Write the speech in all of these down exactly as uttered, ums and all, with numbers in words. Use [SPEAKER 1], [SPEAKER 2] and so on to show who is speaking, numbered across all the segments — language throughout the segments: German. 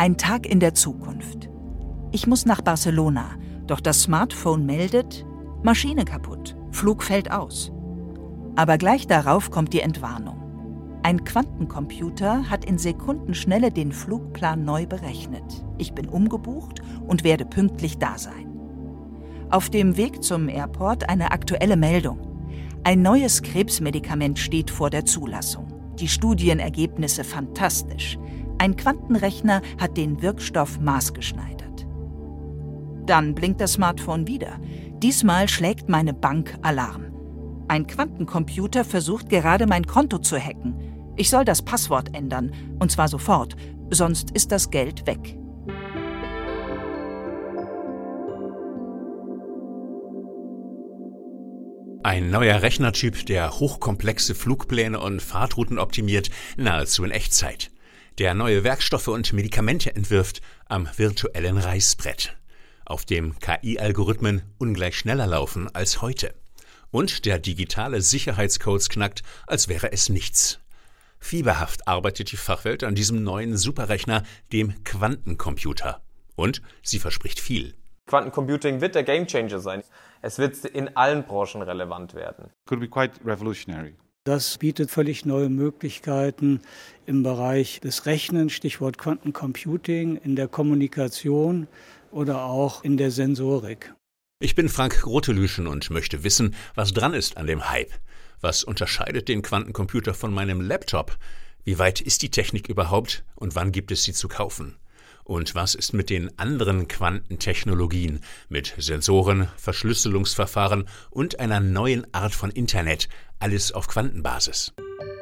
[SPEAKER 1] Ein Tag in der Zukunft. Ich muss nach Barcelona, doch das Smartphone meldet, Maschine kaputt, Flug fällt aus. Aber gleich darauf kommt die Entwarnung. Ein Quantencomputer hat in Sekundenschnelle den Flugplan neu berechnet. Ich bin umgebucht und werde pünktlich da sein. Auf dem Weg zum Airport eine aktuelle Meldung. Ein neues Krebsmedikament steht vor der Zulassung. Die Studienergebnisse fantastisch. Ein Quantenrechner hat den Wirkstoff maßgeschneidert. Dann blinkt das Smartphone wieder. Diesmal schlägt meine Bank Alarm. Ein Quantencomputer versucht gerade mein Konto zu hacken. Ich soll das Passwort ändern, und zwar sofort, sonst ist das Geld weg.
[SPEAKER 2] Ein neuer Rechnertyp, der hochkomplexe Flugpläne und Fahrtrouten optimiert, nahezu in Echtzeit. Der neue Werkstoffe und Medikamente entwirft am virtuellen Reißbrett, auf dem K I-Algorithmen ungleich schneller laufen als heute. Und der digitale Sicherheitscodes knackt, als wäre es nichts. Fieberhaft arbeitet die Fachwelt an diesem neuen Superrechner, dem Quantencomputer. Und sie verspricht viel.
[SPEAKER 3] Quantencomputing wird der Gamechanger sein. Es wird in allen Branchen relevant werden.
[SPEAKER 4] Could be quite revolutionary.
[SPEAKER 5] Das bietet völlig neue Möglichkeiten im Bereich des Rechnens, Stichwort Quantencomputing, in der Kommunikation oder auch in der Sensorik.
[SPEAKER 2] Ich bin Frank Grotelüschen und möchte wissen, was dran ist an dem Hype. Was unterscheidet den Quantencomputer von meinem Laptop? Wie weit ist die Technik überhaupt und wann gibt es sie zu kaufen? Und was ist mit den anderen Quantentechnologien, mit Sensoren, Verschlüsselungsverfahren und einer neuen Art von Internet, alles auf Quantenbasis?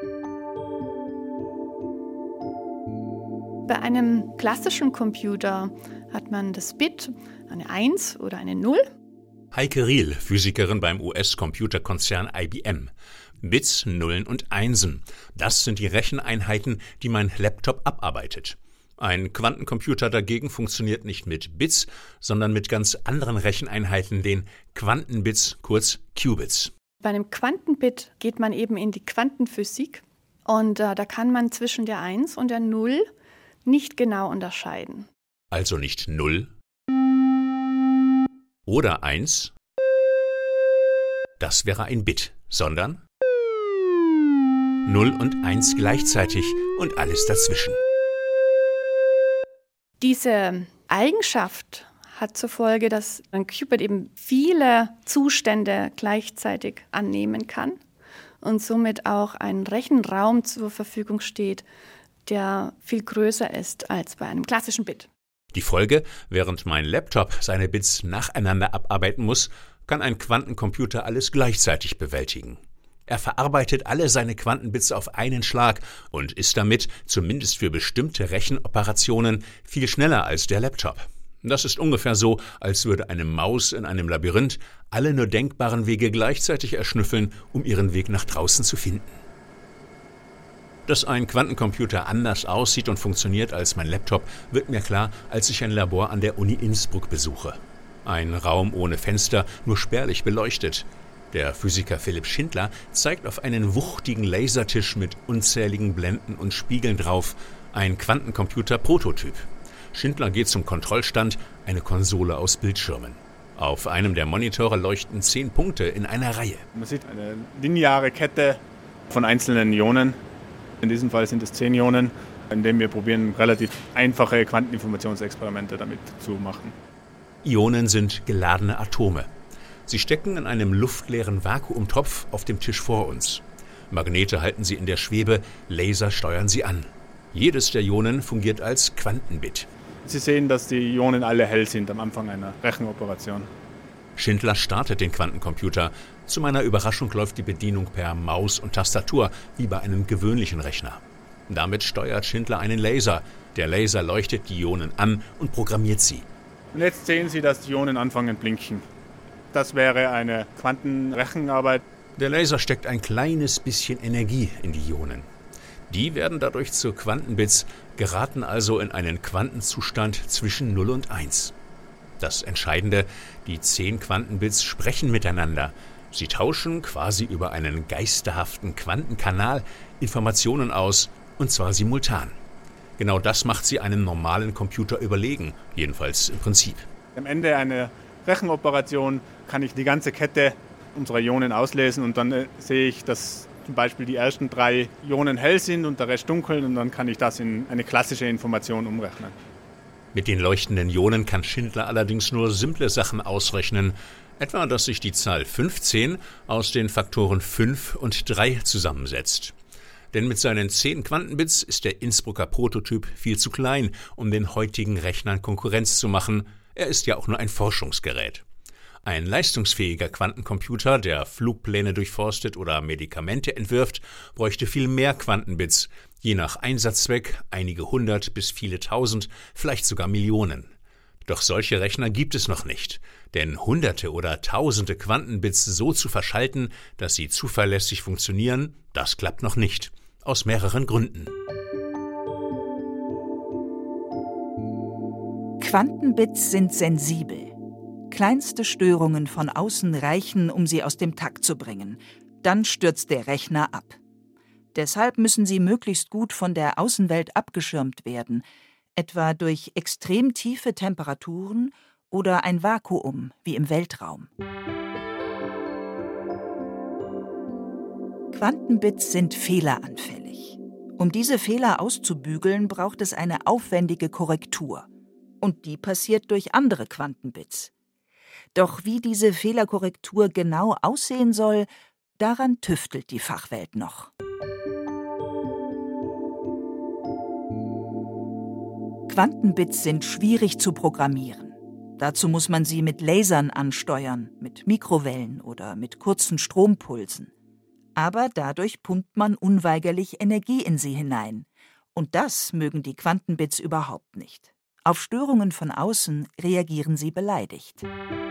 [SPEAKER 6] Bei einem klassischen Computer hat man das Bit, eine eins oder eine null.
[SPEAKER 2] Heike Riel, Physikerin beim U S-Computerkonzern I B M. Bits, Nullen und Einsen. Das sind die Recheneinheiten, die mein Laptop abarbeitet. Ein Quantencomputer dagegen funktioniert nicht mit Bits, sondern mit ganz anderen Recheneinheiten, den Quantenbits, kurz Qubits.
[SPEAKER 6] Bei einem Quantenbit geht man eben in die Quantenphysik und äh, da kann man zwischen der eins und der null nicht genau unterscheiden.
[SPEAKER 2] Also nicht null oder eins, das wäre ein Bit, sondern null und eins gleichzeitig und alles dazwischen.
[SPEAKER 6] Diese Eigenschaft hat zur Folge, dass ein Qubit eben viele Zustände gleichzeitig annehmen kann und somit auch ein Rechenraum zur Verfügung steht, der viel größer ist als bei einem klassischen Bit.
[SPEAKER 2] Die Folge: Während mein Laptop seine Bits nacheinander abarbeiten muss, kann ein Quantencomputer alles gleichzeitig bewältigen. Er verarbeitet alle seine Quantenbits auf einen Schlag und ist damit, zumindest für bestimmte Rechenoperationen, viel schneller als der Laptop. Das ist ungefähr so, als würde eine Maus in einem Labyrinth alle nur denkbaren Wege gleichzeitig erschnüffeln, um ihren Weg nach draußen zu finden. Dass ein Quantencomputer anders aussieht und funktioniert als mein Laptop, wird mir klar, als ich ein Labor an der Uni Innsbruck besuche. Ein Raum ohne Fenster, nur spärlich beleuchtet. Der Physiker Philipp Schindler zeigt auf einen wuchtigen Lasertisch mit unzähligen Blenden und Spiegeln drauf ein Quantencomputer-Prototyp. Schindler geht zum Kontrollstand, eine Konsole aus Bildschirmen. Auf einem der Monitore leuchten zehn Punkte in einer Reihe.
[SPEAKER 4] Man sieht eine lineare Kette von einzelnen Ionen. In diesem Fall sind es zehn Ionen, indem wir probieren, relativ einfache Quanteninformationsexperimente damit zu machen.
[SPEAKER 2] Ionen sind geladene Atome. Sie stecken in einem luftleeren Vakuumtopf auf dem Tisch vor uns. Magnete halten sie in der Schwebe, Laser steuern sie an. Jedes der Ionen fungiert als Quantenbit.
[SPEAKER 4] Sie sehen, dass die Ionen alle hell sind am Anfang einer Rechenoperation.
[SPEAKER 2] Schindler startet den Quantencomputer. Zu meiner Überraschung läuft die Bedienung per Maus und Tastatur, wie bei einem gewöhnlichen Rechner. Damit steuert Schindler einen Laser. Der Laser leuchtet die Ionen an und programmiert sie.
[SPEAKER 4] Und jetzt sehen Sie, dass die Ionen anfangen blinken. Das wäre eine Quantenrechenarbeit.
[SPEAKER 2] Der Laser steckt ein kleines bisschen Energie in die Ionen. Die werden dadurch zu Quantenbits, geraten also in einen Quantenzustand zwischen null und eins. Das Entscheidende: die zehn Quantenbits sprechen miteinander. Sie tauschen quasi über einen geisterhaften Quantenkanal Informationen aus, und zwar simultan. Genau das macht sie einem normalen Computer überlegen, jedenfalls im Prinzip.
[SPEAKER 4] Am Ende einer Rechenoperation kann ich die ganze Kette unserer Ionen auslesen und dann äh, sehe ich, dass zum Beispiel die ersten drei Ionen hell sind und der Rest dunkel und dann kann ich das in eine klassische Information umrechnen.
[SPEAKER 2] Mit den leuchtenden Ionen kann Schindler allerdings nur simple Sachen ausrechnen, etwa dass sich die Zahl fünfzehn aus den Faktoren fünf und drei zusammensetzt. Denn mit seinen zehn Quantenbits ist der Innsbrucker Prototyp viel zu klein, um den heutigen Rechnern Konkurrenz zu machen. Er ist ja auch nur ein Forschungsgerät. Ein leistungsfähiger Quantencomputer, der Flugpläne durchforstet oder Medikamente entwirft, bräuchte viel mehr Quantenbits, je nach Einsatzzweck einige hundert bis viele tausend, vielleicht sogar Millionen. Doch solche Rechner gibt es noch nicht, denn hunderte oder tausende Quantenbits so zu verschalten, dass sie zuverlässig funktionieren, das klappt noch nicht. Aus mehreren Gründen.
[SPEAKER 1] Quantenbits sind sensibel. Kleinste Störungen von außen reichen, um sie aus dem Takt zu bringen. Dann stürzt der Rechner ab. Deshalb müssen sie möglichst gut von der Außenwelt abgeschirmt werden, etwa durch extrem tiefe Temperaturen oder ein Vakuum wie im Weltraum. Quantenbits sind fehleranfällig. Um diese Fehler auszubügeln, braucht es eine aufwendige Korrektur. Und die passiert durch andere Quantenbits. Doch wie diese Fehlerkorrektur genau aussehen soll, daran tüftelt die Fachwelt noch. Quantenbits sind schwierig zu programmieren. Dazu muss man sie mit Lasern ansteuern, mit Mikrowellen oder mit kurzen Strompulsen. Aber dadurch pumpt man unweigerlich Energie in sie hinein. Und das mögen die Quantenbits überhaupt nicht. Auf Störungen von außen reagieren sie beleidigt.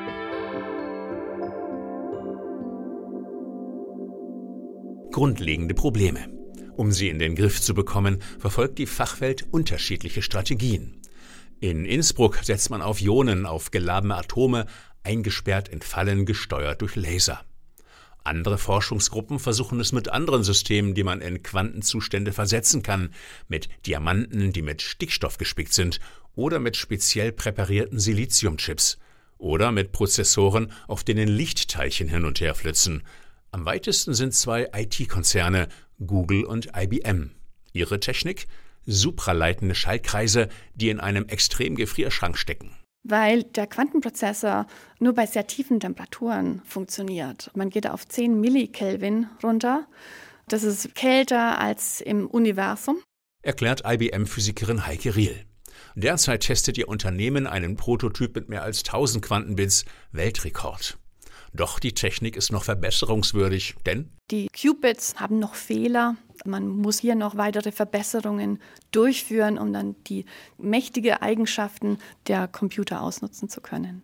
[SPEAKER 2] Grundlegende Probleme. Um sie in den Griff zu bekommen, verfolgt die Fachwelt unterschiedliche Strategien. In Innsbruck setzt man auf Ionen, auf geladene Atome, eingesperrt in Fallen, gesteuert durch Laser. Andere Forschungsgruppen versuchen es mit anderen Systemen, die man in Quantenzustände versetzen kann, mit Diamanten, die mit Stickstoff gespickt sind, oder mit speziell präparierten Siliziumchips, oder mit Prozessoren, auf denen Lichtteilchen hin und her flitzen. Am weitesten sind zwei I T-Konzerne, Google und I B M. Ihre Technik? Supraleitende Schaltkreise, die in einem Extremgefrierschrank stecken.
[SPEAKER 6] Weil der Quantenprozessor nur bei sehr tiefen Temperaturen funktioniert. Man geht auf zehn Millikelvin runter. Das ist kälter als im Universum.
[SPEAKER 2] Erklärt I B M-Physikerin Heike Riel. Derzeit testet ihr Unternehmen einen Prototyp mit mehr als tausend Quantenbits, Weltrekord. Doch die Technik ist noch verbesserungswürdig, denn
[SPEAKER 6] die Qubits haben noch Fehler. Man muss hier noch weitere Verbesserungen durchführen, um dann die mächtigen Eigenschaften der Computer ausnutzen zu können.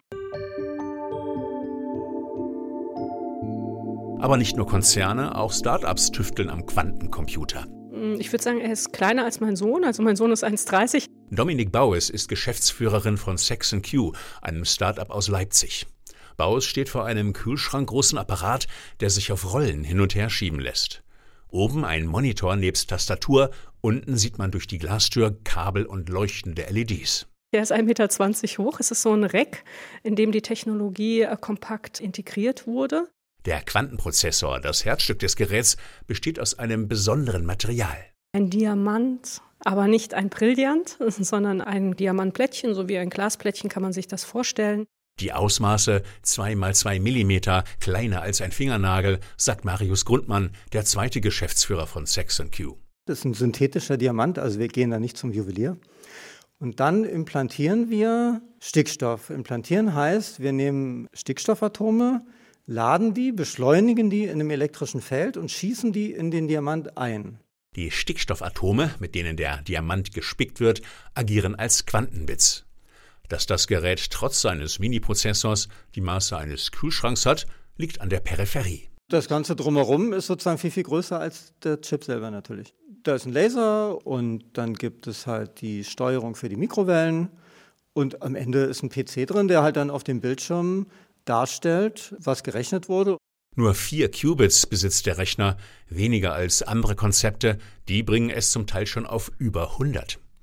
[SPEAKER 2] Aber nicht nur Konzerne, auch Start-ups tüfteln am Quantencomputer.
[SPEAKER 7] Ich würde sagen, er ist kleiner als mein Sohn. Also mein Sohn ist eins Komma dreißig.
[SPEAKER 2] Dominique Baues ist Geschäftsführerin von Saxon Q, einem Start-up aus Leipzig. Baues steht vor einem kühlschrankgroßen Apparat, der sich auf Rollen hin und her schieben lässt. Oben ein Monitor nebst Tastatur, unten sieht man durch die Glastür Kabel und leuchtende L E Ds.
[SPEAKER 7] Der ist ein Meter zwanzig hoch. Es ist so ein Rack, in dem die Technologie äh, kompakt integriert wurde.
[SPEAKER 2] Der Quantenprozessor, das Herzstück des Geräts, besteht aus einem besonderen Material.
[SPEAKER 7] Ein Diamant, aber nicht ein Brillant, sondern ein Diamantplättchen, so wie ein Glasplättchen kann man sich das vorstellen.
[SPEAKER 2] Die Ausmaße zwei mal zwei Millimeter, kleiner als ein Fingernagel, sagt Marius Grundmann, der zweite Geschäftsführer von Saxon Q.
[SPEAKER 8] Das ist ein synthetischer Diamant, also wir gehen da nicht zum Juwelier. Und dann implantieren wir Stickstoff. Implantieren heißt, wir nehmen Stickstoffatome, laden die, beschleunigen die in einem elektrischen Feld und schießen die in den Diamant ein.
[SPEAKER 2] Die Stickstoffatome, mit denen der Diamant gespickt wird, agieren als Quantenbits. Dass das Gerät trotz seines Mini-Prozessors die Maße eines Kühlschranks hat, liegt an der Peripherie.
[SPEAKER 8] Das Ganze drumherum ist sozusagen viel, viel größer als der Chip selber natürlich. Da ist ein Laser und dann gibt es halt die Steuerung für die Mikrowellen und am Ende ist ein P C drin, der halt dann auf dem Bildschirm darstellt, was gerechnet wurde.
[SPEAKER 2] Nur vier Qubits besitzt der Rechner, weniger als andere Konzepte, die bringen es zum Teil schon auf über hundert.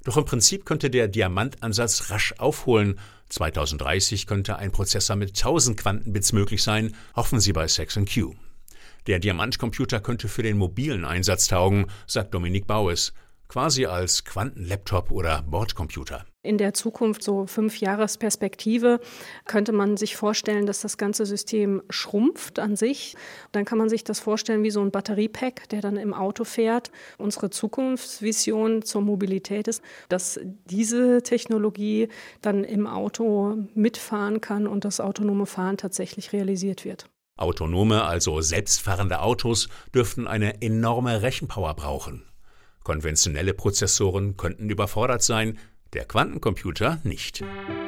[SPEAKER 2] Doch im Prinzip könnte der Diamantansatz rasch aufholen. zweitausenddreißig könnte ein Prozessor mit tausend Quantenbits möglich sein, hoffen sie bei Saxon Q. Der Diamantcomputer könnte für den mobilen Einsatz taugen, sagt Dominik Baues, quasi als Quantenlaptop oder Bordcomputer.
[SPEAKER 7] In der Zukunft, so fünf Jahresperspektive, könnte man sich vorstellen, dass das ganze System schrumpft an sich. Dann kann man sich das vorstellen wie so ein Batteriepack, der dann im Auto fährt. Unsere Zukunftsvision zur Mobilität ist, dass diese Technologie dann im Auto mitfahren kann und das autonome Fahren tatsächlich realisiert wird.
[SPEAKER 2] Autonome, also selbstfahrende Autos, dürften eine enorme Rechenpower brauchen. Konventionelle Prozessoren könnten überfordert sein, der Quantencomputer nicht.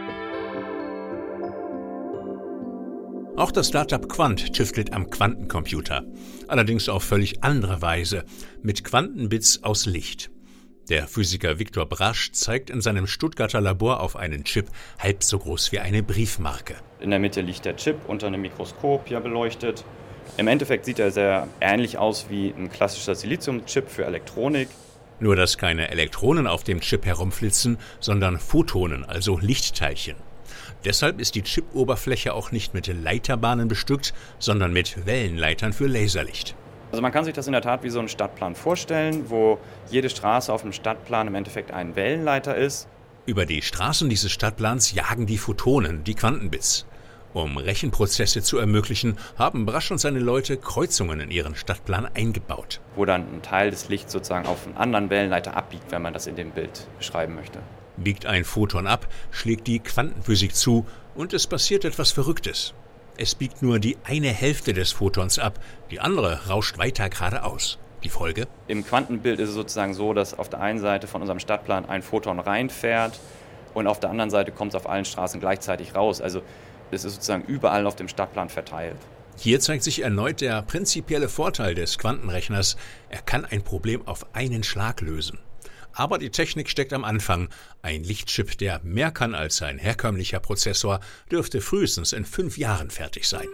[SPEAKER 2] Auch das Startup Quant tüftelt am Quantencomputer, allerdings auf völlig andere Weise, mit Quantenbits aus Licht. Der Physiker Viktor Brasch zeigt in seinem Stuttgarter Labor auf einen Chip halb so groß wie eine Briefmarke.
[SPEAKER 9] In der Mitte liegt der Chip unter einem Mikroskop, hier beleuchtet. Im Endeffekt sieht er sehr ähnlich aus wie ein klassischer Siliziumchip für Elektronik.
[SPEAKER 2] Nur dass keine Elektronen auf dem Chip herumflitzen, sondern Photonen, also Lichtteilchen. Deshalb ist die Chip-Oberfläche auch nicht mit Leiterbahnen bestückt, sondern mit Wellenleitern für Laserlicht.
[SPEAKER 9] Also man kann sich das in der Tat wie so einen Stadtplan vorstellen, wo jede Straße auf dem Stadtplan im Endeffekt ein Wellenleiter ist.
[SPEAKER 2] Über die Straßen dieses Stadtplans jagen die Photonen, die Quantenbits. Um Rechenprozesse zu ermöglichen, haben Brasch und seine Leute Kreuzungen in ihren Stadtplan eingebaut.
[SPEAKER 9] Wo dann ein Teil des Lichts sozusagen auf einen anderen Wellenleiter abbiegt, wenn man das in dem Bild beschreiben möchte.
[SPEAKER 2] Biegt ein Photon ab, schlägt die Quantenphysik zu und es passiert etwas Verrücktes. Es biegt nur die eine Hälfte des Photons ab, die andere rauscht weiter geradeaus. Die Folge?
[SPEAKER 9] Im Quantenbild ist es sozusagen so, dass auf der einen Seite von unserem Stadtplan ein Photon reinfährt und auf der anderen Seite kommt es auf allen Straßen gleichzeitig raus. Also es ist sozusagen überall auf dem Stadtplan verteilt.
[SPEAKER 2] Hier zeigt sich erneut der prinzipielle Vorteil des Quantenrechners. Er kann ein Problem auf einen Schlag lösen. Aber die Technik steckt am Anfang. Ein Lichtchip, der mehr kann als ein herkömmlicher Prozessor, dürfte frühestens in fünf Jahren fertig sein.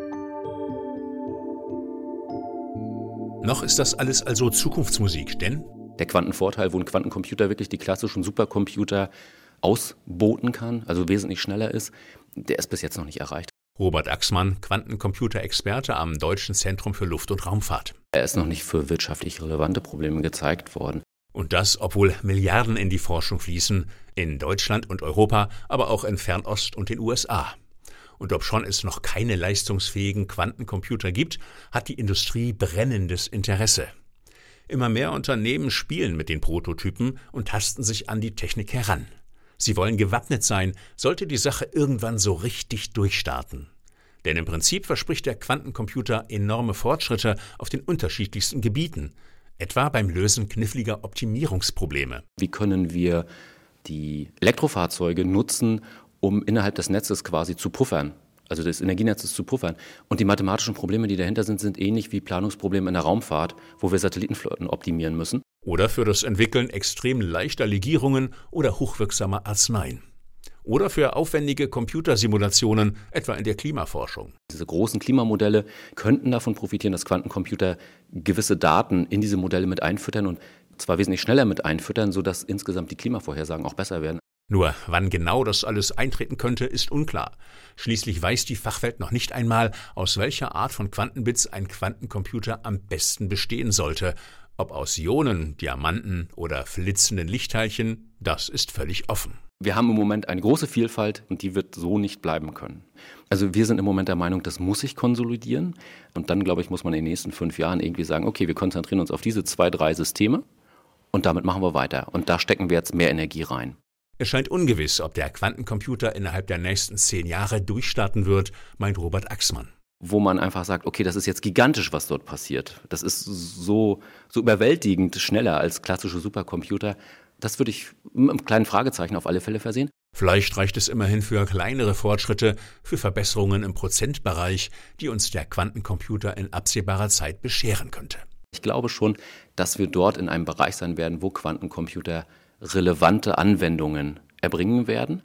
[SPEAKER 2] Noch ist das alles also Zukunftsmusik, denn
[SPEAKER 10] der Quantenvorteil, wo ein Quantencomputer wirklich die klassischen Supercomputer ausboten kann, also wesentlich schneller ist, der ist bis jetzt noch nicht erreicht.
[SPEAKER 2] Robert Axmann, Quantencomputer-Experte am Deutschen Zentrum für Luft- und Raumfahrt.
[SPEAKER 10] Er ist noch nicht für wirtschaftlich relevante Probleme gezeigt worden.
[SPEAKER 2] Und das, obwohl Milliarden in die Forschung fließen, in Deutschland und Europa, aber auch in Fernost und den U S A. Und obschon es noch keine leistungsfähigen Quantencomputer gibt, hat die Industrie brennendes Interesse. Immer mehr Unternehmen spielen mit den Prototypen und tasten sich an die Technik heran. Sie wollen gewappnet sein, sollte die Sache irgendwann so richtig durchstarten. Denn im Prinzip verspricht der Quantencomputer enorme Fortschritte auf den unterschiedlichsten Gebieten, etwa beim Lösen kniffliger Optimierungsprobleme.
[SPEAKER 10] Wie können wir die Elektrofahrzeuge nutzen, um innerhalb des Netzes quasi zu puffern, also des Energienetzes zu puffern? Und die mathematischen Probleme, die dahinter sind, sind ähnlich wie Planungsprobleme in der Raumfahrt, wo wir Satellitenflotten optimieren müssen.
[SPEAKER 2] Oder für das Entwickeln extrem leichter Legierungen oder hochwirksamer Arzneien. Oder für aufwendige Computersimulationen, etwa in der Klimaforschung.
[SPEAKER 10] Diese großen Klimamodelle könnten davon profitieren, dass Quantencomputer gewisse Daten in diese Modelle mit einfüttern und zwar wesentlich schneller mit einfüttern, sodass insgesamt die Klimavorhersagen auch besser werden.
[SPEAKER 2] Nur wann genau das alles eintreten könnte, ist unklar. Schließlich weiß die Fachwelt noch nicht einmal, aus welcher Art von Quantenbits ein Quantencomputer am besten bestehen sollte. Ob aus Ionen, Diamanten oder flitzenden Lichtteilchen, das ist völlig offen.
[SPEAKER 10] Wir haben im Moment eine große Vielfalt und die wird so nicht bleiben können. Also wir sind im Moment der Meinung, das muss sich konsolidieren. Und dann, glaube ich, muss man in den nächsten fünf Jahren irgendwie sagen, okay, wir konzentrieren uns auf diese zwei, drei Systeme und damit machen wir weiter. Und da stecken wir jetzt mehr Energie rein.
[SPEAKER 2] Es scheint ungewiss, ob der Quantencomputer innerhalb der nächsten zehn Jahre durchstarten wird, meint Robert Axmann.
[SPEAKER 10] Wo man einfach sagt, okay, das ist jetzt gigantisch, was dort passiert. Das ist so, so überwältigend schneller als klassische Supercomputer. Das würde ich mit einem kleinen Fragezeichen auf alle Fälle versehen.
[SPEAKER 2] Vielleicht reicht es immerhin für kleinere Fortschritte, für Verbesserungen im Prozentbereich, die uns der Quantencomputer in absehbarer Zeit bescheren könnte.
[SPEAKER 10] Ich glaube schon, dass wir dort in einem Bereich sein werden, wo Quantencomputer relevante Anwendungen erbringen werden.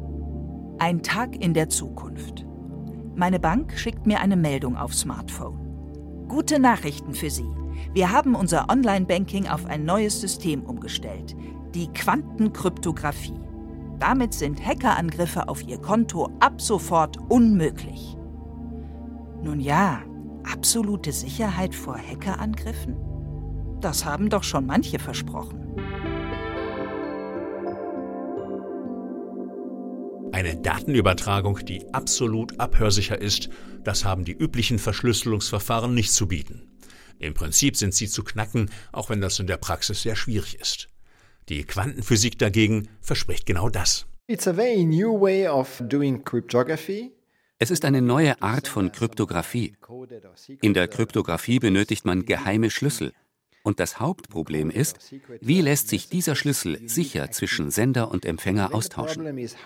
[SPEAKER 1] Ein Tag in der Zukunft. Meine Bank schickt mir eine Meldung auf Smartphone. Gute Nachrichten für Sie. Wir haben unser Online-Banking auf ein neues System umgestellt, die Quantenkryptographie. Damit sind Hackerangriffe auf Ihr Konto ab sofort unmöglich. Nun ja, absolute Sicherheit vor Hackerangriffen? Das haben doch schon manche versprochen.
[SPEAKER 2] Eine Datenübertragung, die absolut abhörsicher ist, das haben die üblichen Verschlüsselungsverfahren nicht zu bieten. Im Prinzip sind sie zu knacken, auch wenn das in der Praxis sehr schwierig ist. Die Quantenphysik dagegen verspricht genau das.
[SPEAKER 11] It's a very new way of doing cryptography.
[SPEAKER 12] Es ist eine neue Art von Kryptographie. In der Kryptographie benötigt man geheime Schlüssel. Und das Hauptproblem ist, wie lässt sich dieser Schlüssel sicher zwischen Sender und Empfänger austauschen?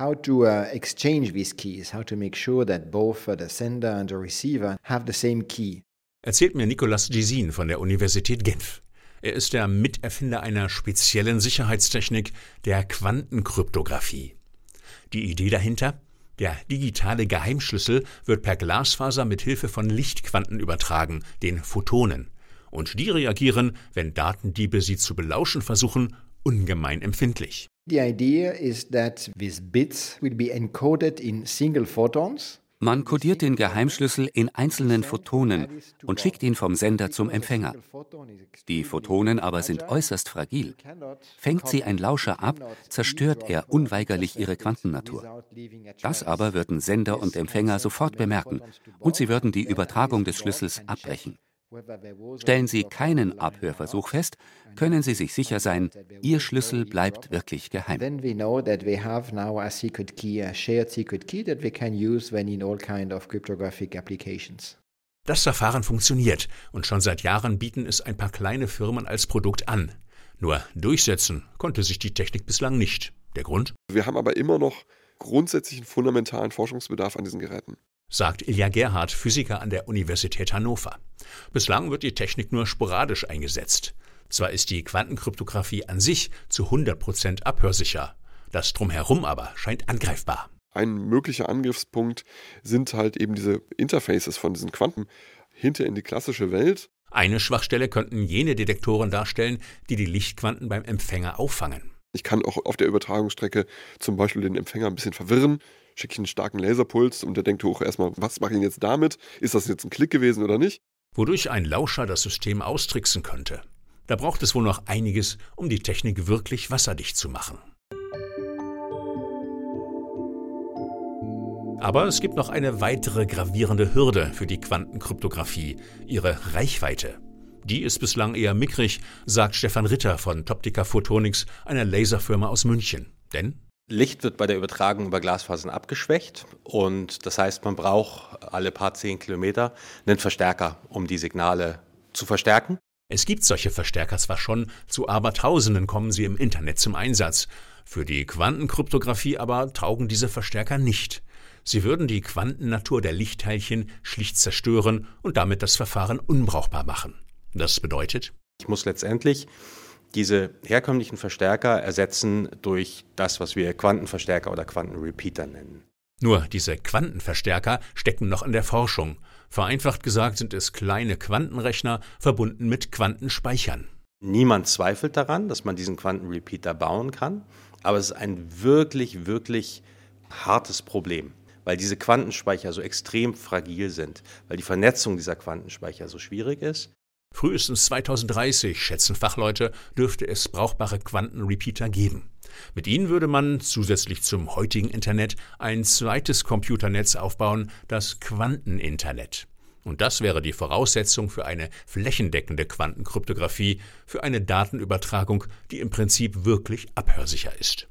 [SPEAKER 2] Erzählt mir Nicolas Gisin von der Universität Genf. Er ist der Miterfinder einer speziellen Sicherheitstechnik, der Quantenkryptographie. Die Idee dahinter? Der digitale Geheimschlüssel wird per Glasfaser mit Hilfe von Lichtquanten übertragen, den Photonen. Und die reagieren, wenn Datendiebe sie zu belauschen versuchen, ungemein empfindlich.
[SPEAKER 11] The idea is that these bits will be encoded in single photons.
[SPEAKER 12] Man kodiert den Geheimschlüssel in einzelnen Photonen und schickt ihn vom Sender zum Empfänger. Die Photonen aber sind äußerst fragil. Fängt sie ein Lauscher ab, zerstört er unweigerlich ihre Quantennatur. Das aber würden Sender und Empfänger sofort bemerken und sie würden die Übertragung des Schlüssels abbrechen. Stellen Sie keinen Abhörversuch fest, können Sie sich sicher sein, Ihr Schlüssel bleibt wirklich geheim.
[SPEAKER 2] Das Verfahren funktioniert und schon seit Jahren bieten es ein paar kleine Firmen als Produkt an. Nur durchsetzen konnte sich die Technik bislang nicht. Der Grund?
[SPEAKER 13] Wir haben aber immer noch grundsätzlichen fundamentalen Forschungsbedarf an diesen Geräten,
[SPEAKER 2] sagt Ilja Gerhardt, Physiker an der Universität Hannover. Bislang wird die Technik nur sporadisch eingesetzt. Zwar ist die Quantenkryptographie an sich zu hundert Prozent abhörsicher, das Drumherum aber scheint angreifbar.
[SPEAKER 13] Ein möglicher Angriffspunkt sind halt eben diese Interfaces von diesen Quanten hinter in die klassische Welt.
[SPEAKER 2] Eine Schwachstelle könnten jene Detektoren darstellen, die die Lichtquanten beim Empfänger auffangen.
[SPEAKER 13] Ich kann auch auf der Übertragungsstrecke zum Beispiel den Empfänger ein bisschen verwirren, schicke ich einen starken Laserpuls und der denkt hoch erstmal, was mache ich denn jetzt damit? Ist das jetzt ein Klick gewesen oder nicht?
[SPEAKER 2] Wodurch ein Lauscher das System austricksen könnte. Da braucht es wohl noch einiges, um die Technik wirklich wasserdicht zu machen. Aber es gibt noch eine weitere gravierende Hürde für die Quantenkryptographie, ihre Reichweite. Die ist bislang eher mickrig, sagt Stefan Ritter von Toptica Photonics, einer Laserfirma aus München. Denn
[SPEAKER 14] Licht wird bei der Übertragung über Glasfasern abgeschwächt und das heißt, man braucht alle paar zehn Kilometer einen Verstärker, um die Signale zu verstärken.
[SPEAKER 2] Es gibt solche Verstärker zwar schon, zu Abertausenden kommen sie im Internet zum Einsatz. Für die Quantenkryptographie aber taugen diese Verstärker nicht. Sie würden die Quantennatur der Lichtteilchen schlicht zerstören und damit das Verfahren unbrauchbar machen. Das bedeutet,
[SPEAKER 14] ich muss letztendlich diese herkömmlichen Verstärker ersetzen durch das, was wir Quantenverstärker oder Quantenrepeater nennen.
[SPEAKER 2] Nur diese Quantenverstärker stecken noch in der Forschung. Vereinfacht gesagt sind es kleine Quantenrechner verbunden mit Quantenspeichern.
[SPEAKER 14] Niemand zweifelt daran, dass man diesen Quantenrepeater bauen kann, aber es ist ein wirklich, wirklich hartes Problem, weil diese Quantenspeicher so extrem fragil sind, weil die Vernetzung dieser Quantenspeicher so schwierig ist.
[SPEAKER 2] Frühestens zweitausenddreißig, schätzen Fachleute, dürfte es brauchbare Quantenrepeater geben. Mit ihnen würde man zusätzlich zum heutigen Internet ein zweites Computernetz aufbauen, das Quanteninternet. Und das wäre die Voraussetzung für eine flächendeckende Quantenkryptographie, für eine Datenübertragung, die im Prinzip wirklich abhörsicher ist.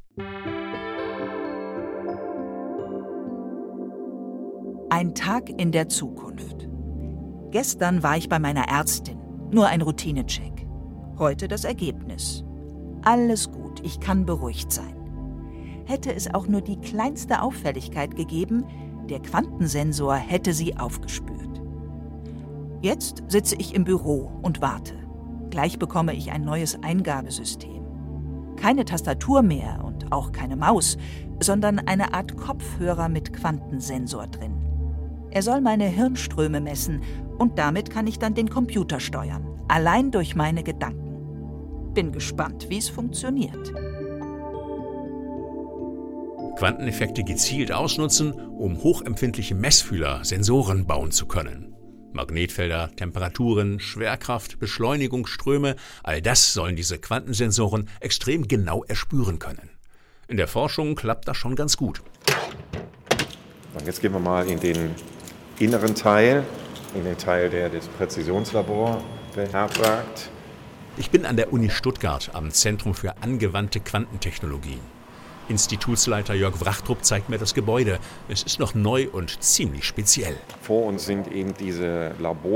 [SPEAKER 1] Ein Tag in der Zukunft. Gestern war ich bei meiner Ärztin. Nur ein Routinecheck. Heute das Ergebnis. Alles gut, ich kann beruhigt sein. Hätte es auch nur die kleinste Auffälligkeit gegeben, der Quantensensor hätte sie aufgespürt. Jetzt sitze ich im Büro und warte. Gleich bekomme ich ein neues Eingabesystem. Keine Tastatur mehr und auch keine Maus, sondern eine Art Kopfhörer mit Quantensensor drin. Er soll meine Hirnströme messen und damit kann ich dann den Computer steuern. Allein durch meine Gedanken. Bin gespannt, wie es funktioniert.
[SPEAKER 2] Quanteneffekte gezielt ausnutzen, um hochempfindliche Messfühler, Sensoren bauen zu können. Magnetfelder, Temperaturen, Schwerkraft, Beschleunigung, Ströme, all das sollen diese Quantensensoren extrem genau erspüren können. In der Forschung klappt das schon ganz gut.
[SPEAKER 15] Und jetzt gehen wir mal in den inneren Teil, in den Teil, der das Präzisionslabor beherbergt.
[SPEAKER 2] Ich bin an der Uni Stuttgart am Zentrum für angewandte Quantentechnologien. Institutsleiter Jörg Wrachtrup zeigt mir das Gebäude. Es ist noch neu und ziemlich speziell.
[SPEAKER 15] Vor uns sind eben diese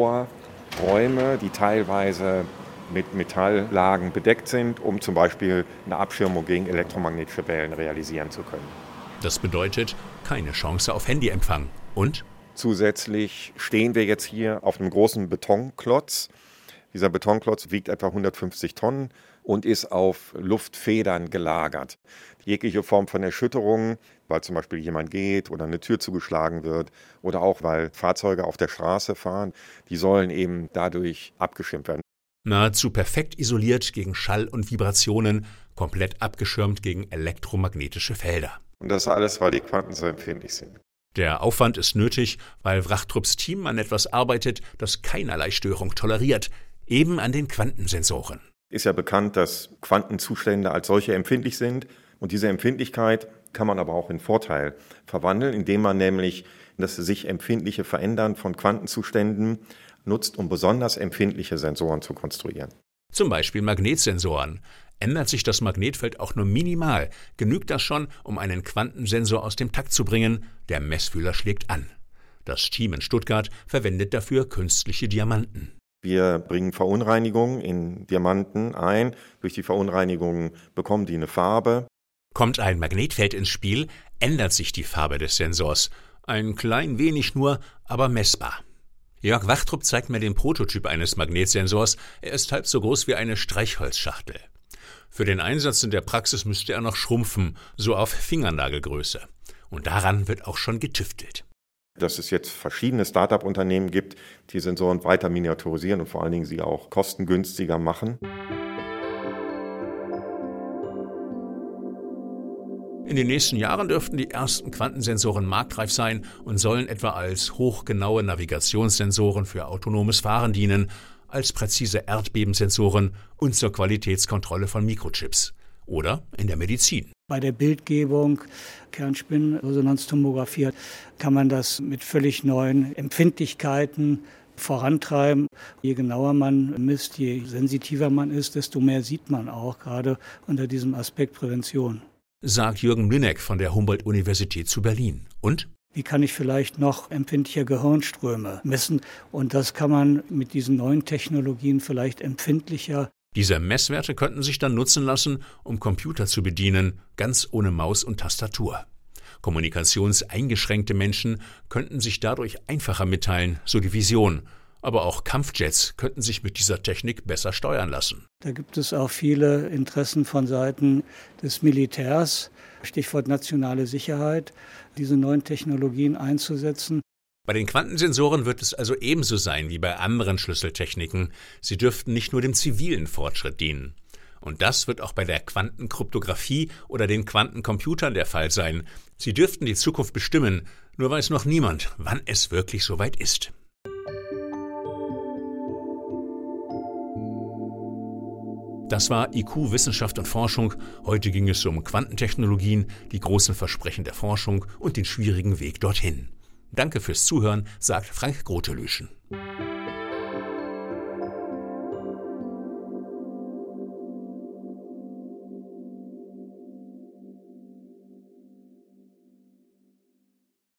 [SPEAKER 15] Laborräume, die teilweise mit Metalllagen bedeckt sind, um zum Beispiel eine Abschirmung gegen elektromagnetische Wellen realisieren zu können.
[SPEAKER 2] Das bedeutet keine Chance auf Handyempfang. Und?
[SPEAKER 15] Zusätzlich stehen wir jetzt hier auf einem großen Betonklotz. Dieser Betonklotz wiegt etwa hundertfünfzig Tonnen und ist auf Luftfedern gelagert. Jegliche Form von Erschütterungen, weil zum Beispiel jemand geht oder eine Tür zugeschlagen wird oder auch weil Fahrzeuge auf der Straße fahren, die sollen eben dadurch abgeschirmt werden.
[SPEAKER 2] Nahezu perfekt isoliert gegen Schall und Vibrationen, komplett abgeschirmt gegen elektromagnetische Felder.
[SPEAKER 15] Und das alles, weil die Quanten so empfindlich sind.
[SPEAKER 2] Der Aufwand ist nötig, weil Wrachtrups Team an etwas arbeitet, das keinerlei Störung toleriert, eben an den Quantensensoren.
[SPEAKER 15] Ist ja bekannt, dass Quantenzustände als solche empfindlich sind. Und diese Empfindlichkeit kann man aber auch in Vorteil verwandeln, indem man nämlich das sich empfindliche Verändern von Quantenzuständen nutzt, um besonders empfindliche Sensoren zu konstruieren.
[SPEAKER 2] Zum Beispiel Magnetsensoren. Ändert sich das Magnetfeld auch nur minimal, genügt das schon, um einen Quantensensor aus dem Takt zu bringen. Der Messfühler schlägt an. Das Team in Stuttgart verwendet dafür künstliche Diamanten.
[SPEAKER 15] Wir bringen Verunreinigungen in Diamanten ein. Durch die Verunreinigungen bekommen die eine Farbe.
[SPEAKER 2] Kommt ein Magnetfeld ins Spiel, ändert sich die Farbe des Sensors. Ein klein wenig nur, aber messbar. Jörg Wrachtrup zeigt mir den Prototyp eines Magnetsensors. Er ist halb so groß wie eine Streichholzschachtel. Für den Einsatz in der Praxis müsste er noch schrumpfen, so auf Fingernagelgröße. Und daran wird auch schon getüftelt.
[SPEAKER 15] Dass es jetzt verschiedene Start-up-Unternehmen gibt, die Sensoren weiter miniaturisieren und vor allen Dingen sie auch kostengünstiger machen.
[SPEAKER 2] In den nächsten Jahren dürften die ersten Quantensensoren marktreif sein und sollen etwa als hochgenaue Navigationssensoren für autonomes Fahren dienen, als präzise Erdbebensensoren und zur Qualitätskontrolle von Mikrochips. Oder in der Medizin.
[SPEAKER 5] Bei der Bildgebung, Kernspinresonanztomographie, kann man das mit völlig neuen Empfindlichkeiten vorantreiben. Je genauer man misst, je sensitiver man ist, desto mehr sieht man auch, gerade unter diesem Aspekt Prävention.
[SPEAKER 2] Sagt Jürgen Mlynek von der Humboldt-Universität zu Berlin. Und?
[SPEAKER 5] Wie kann ich vielleicht noch empfindliche Gehirnströme messen? Und das kann man mit diesen neuen Technologien vielleicht empfindlicher.
[SPEAKER 2] Diese Messwerte könnten sich dann nutzen lassen, um Computer zu bedienen, ganz ohne Maus und Tastatur. Kommunikationseingeschränkte Menschen könnten sich dadurch einfacher mitteilen, so die Vision. Aber auch Kampfjets könnten sich mit dieser Technik besser steuern lassen.
[SPEAKER 5] Da gibt es auch viele Interessen von Seiten des Militärs, Stichwort nationale Sicherheit, diese neuen Technologien einzusetzen.
[SPEAKER 2] Bei den Quantensensoren wird es also ebenso sein wie bei anderen Schlüsseltechniken. Sie dürften nicht nur dem zivilen Fortschritt dienen. Und das wird auch bei der Quantenkryptographie oder den Quantencomputern der Fall sein. Sie dürften die Zukunft bestimmen, nur weiß noch niemand, wann es wirklich soweit ist. Das war I Q Wissenschaft und Forschung. Heute ging es um Quantentechnologien, die großen Versprechen der Forschung und den schwierigen Weg dorthin. Danke fürs Zuhören, sagt Frank Grotelüschen.